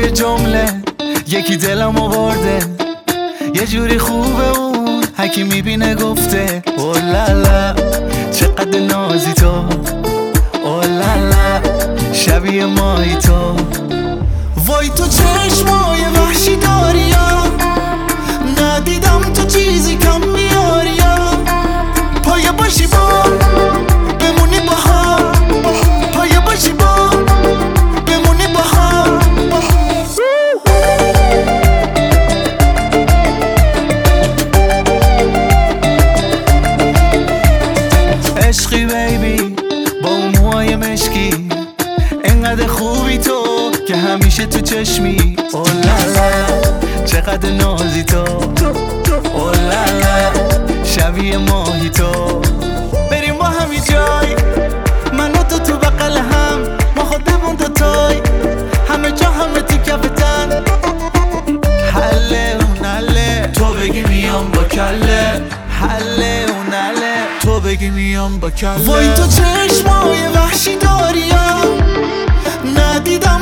جمله یکی دلم آورده، یه جوری خوبه اون هکی میبینه گفته اولالا چقدر نازی تو، اولالا شبیه مایی تو. وای تو چشمای وحشی داری یا ندیدم تو چیزی کم میاری یا پایه باشی با بمونی با هم، پایه باشی با بمونی با هم. عشقی بیبی با اون موهای مشکی، انقدر خوبی تو که همیشه تو چشمی، اولالا چقدر نازی تو، اولالا شبیه ماهی تو. بریم با همی جای من و تو بغل هم، ما خودمون دوتای همه جا همه تو کفتن، حله اون حله تو بگی میام با کله، حله اون حله تو بگی میام با کله. وای تو چشمای وحشی داری یا ندیدم